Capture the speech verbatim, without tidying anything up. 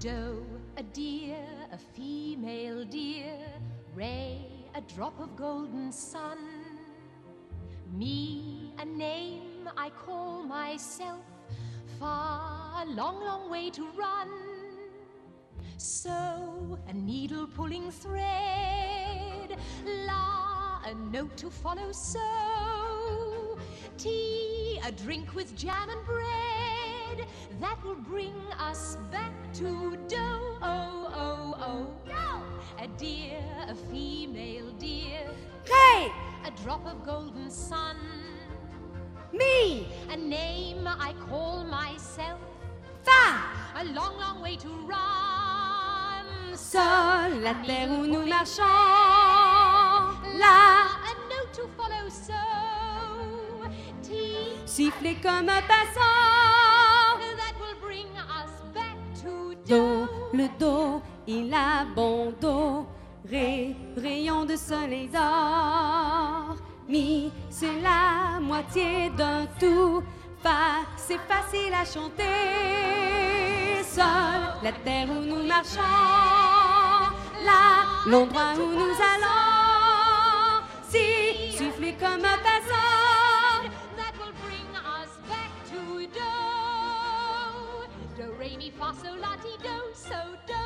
Do, a deer, a female deer. Re, a drop of golden sun. Me, a name I call myself. Fa, a long, long way to run. So, a needle pulling thread. La, a note to follow. So, tea, a drink with jam and bread. That will bring us back to dough. Oh, oh, oh. Dough. A deer, a female deer. Hey! A drop of golden sun. Me! A name I call myself. Fa! A long, long way to run. Sol, la terre où nous marchons. La, a note to follow. So, tea, siffler comme un passant. that will bring us back to Do, dough. le do, il a bon do. Ré, rayon de soleil d'or. Mi, c'est la moitié d'un tout. Fa, c'est facile à chanter. Sol, la terre où nous marchons. La, l'endroit où nous allons. Si, souffler comme un passant. That will bring us back to dough. Do, re, mi, fa, sol, la, ti, do, so, do.